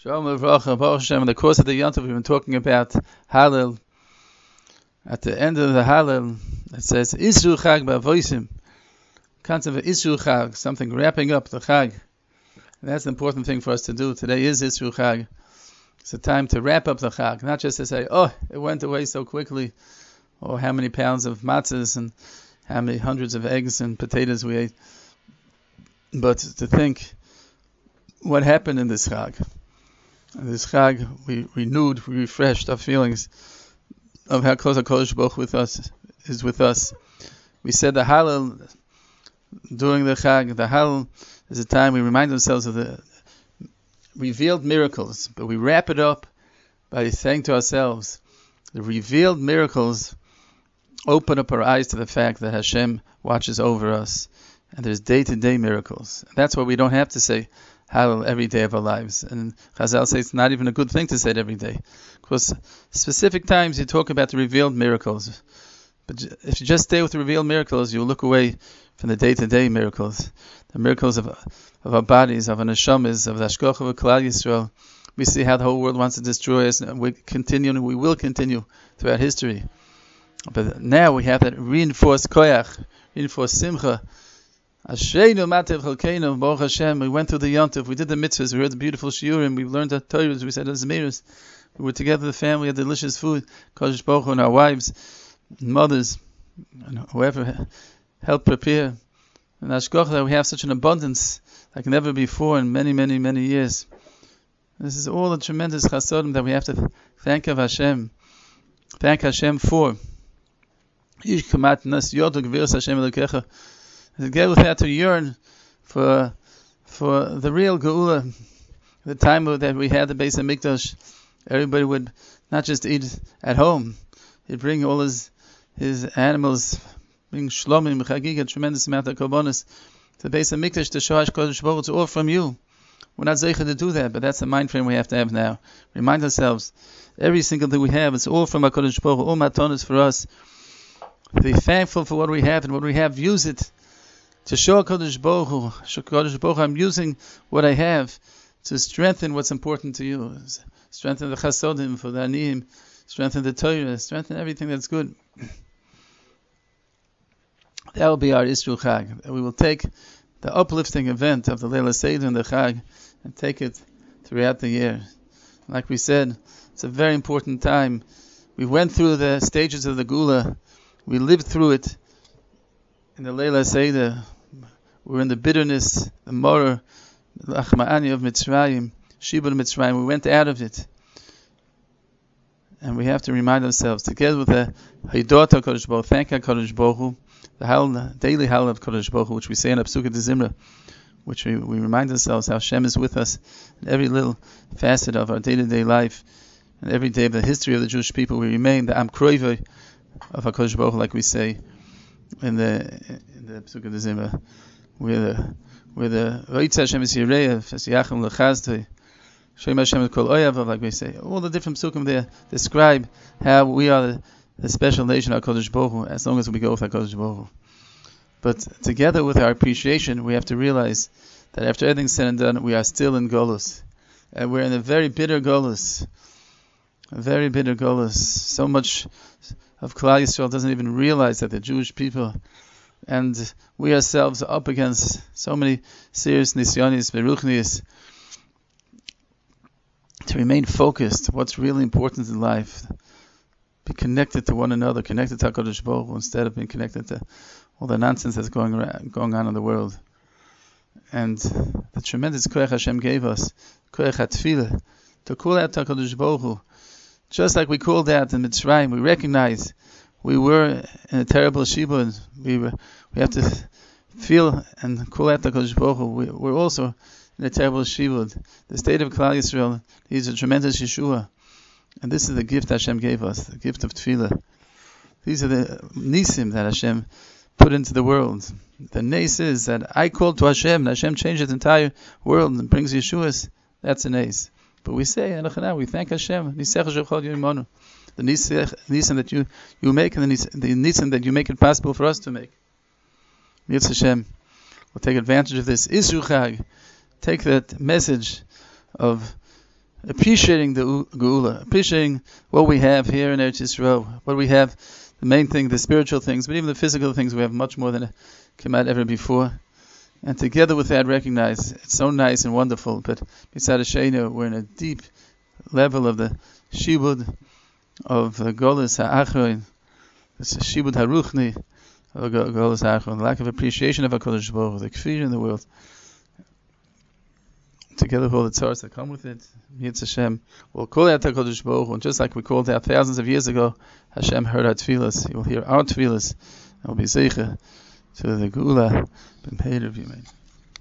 Shalom Avracha, Baruch Hashem. In the course of the Yom Tov, we've been talking about Hallel. At the end of the Hallel, it says, Isru Chag Ba'avosim. Concept of Isru Chag, something wrapping up the Chag. And that's the important thing for us to do. Today is Isru Chag. It's a time to wrap up the Chag, not just to say, oh, it went away so quickly, or how many pounds of matzahs and how many hundreds of eggs and potatoes we ate, but to think what happened in this Chag. In this Chag, we renewed, we refreshed our feelings of how close HaKadosh Baruch Hu is with us. We said the Hallel during the Chag. The Hallel is a time we remind ourselves of the revealed miracles, but we wrap it up by saying to ourselves, the revealed miracles open up our eyes to the fact that Hashem watches over us, and there's day-to-day miracles. And that's why we don't have to say Hallel every day of our lives. And Chazal say it's not even a good thing to say it every day, because specific times you talk about the revealed miracles. But if you just stay with the revealed miracles, you'll look away from the day-to-day miracles, the miracles of our bodies, of our neshamas, of the Hashgacha of Klal Yisrael. We see how the whole world wants to destroy us, and we will continue throughout history. But now we have that reinforced koyach, reinforced simcha. Ashreinu matev chalkeinu, Baruch Hashem. We went through the Yom Tov, we did the mitzvahs, we heard the beautiful shiurim, we learned the Torahs, we said the Zemiros. We were together, the family, had delicious food. Kodesh Baruch Hu and our wives, and mothers, and whoever helped prepare. And Hashgacha, we have such an abundance like never before in many, many, many years. This is all the tremendous chasodim that we have to thank of Hashem. Thank Hashem for. Ish kamat nas yodu gviras Hashem elokecha. To yearn for the real geula, the time that we had the Beis Hamikdash. Everybody would not just eat at home; he'd bring all his animals, bring shlomim, chagig, a tremendous amount of korbanos to the Beis Hamikdash to show HaKadosh Baruch Hu it's all from you. We're not zeicha to do that, but that's the mind frame we have to have now. Remind ourselves, every single thing we have, it's all from HaKadosh Baruch Hu, all matanos for us. Be thankful for what we have, and what we have, use it to show HaKadosh Baruch Hu, I'm using what I have to strengthen what's important to you. Strengthen the chasodim for the aniyim, strengthen the Torah, strengthen everything that's good. That will be our Isru Chag. We will take the uplifting event of the Leila Seder and the Chag and take it throughout the year. Like we said, it's a very important time. We went through the stages of the Gula. We lived through it in the Leila Seder. We're in the bitterness, the moror, the achma'ani of Mitzrayim, Shibud Mitzrayim. We went out of it. And we have to remind ourselves, together with the Haydot HaKadosh Baruch Hu, thank HaKadosh Baruch Hu, the daily Hallel of Kadosh Baruch Hu, which we say in Apsuka de Zimra, which we remind ourselves how Hashem is with us in every little facet of our day-to-day life, and every day of the history of the Jewish people. We remain the Am Kroivei of HaKadosh Baruch Hu, like we say in the Apsuka de Zimra. We're the Roitz Hashem is Yireyev, Yachim Lechazdoi, Shem Hashem Kol Oyav, like we say. All the different psukim there describe how we are the special nation of HaKadosh Baruch Hu, as long as we go with HaKadosh Baruch Hu. But together with our appreciation, we have to realize that after everything's said and done, we are still in Golus. And we're in a very bitter Golus. A very bitter Golus. So much of Klal Yisrael doesn't even realize that the Jewish people and we ourselves are up against so many serious nisyonis, beruchnis, to remain focused, what's really important in life. Be connected to one another, connected to HaKadosh Baruch Hu, instead of being connected to all the nonsense that's going on in the world. And the tremendous koyach Hashem gave us, koyach HaTfilah, to call out to HaKadosh Baruch Hu. Just like we called out in Mitzrayim, we recognize we were in a terrible shibud. We have to feel and call out to HaKadosh Baruch Hu. We're also in a terrible shibud. The state of Klal Yisrael needs a tremendous Yeshua. And this is the gift Hashem gave us, the gift of Tefillah. These are the nisim that Hashem put into the world. The nes is that I called to Hashem, and Hashem changed the entire world and brings Yeshuas. That's a nes. But we say, we thank Hashem. The nisim that you make, and the nisim that you make it possible for us to make. Yitz Hashem. We'll take advantage of this Isru Chag. Take that message of appreciating the Geula, appreciating what we have here in Eretz Yisrael, what we have, the main thing, the spiritual things, but even the physical things, we have much more than came out ever before. And together with that, recognize it's so nice and wonderful, but beside Hashem, we're in a deep level of the Shibud of Golas HaAchron, it's a Shibud HaRuchni of Golas HaAchron, lack of appreciation of HaKadosh Baruch Hu, the Kfir in the world. Together with all the tzaras that come with it, Yitz Hashem, we'll call out HaKadosh Baruch Hu, and just like we called out thousands of years ago, Hashem heard our tefillas, He will hear our tefillas, and will be zeicha to the Geula, ben Peder V'Yamein.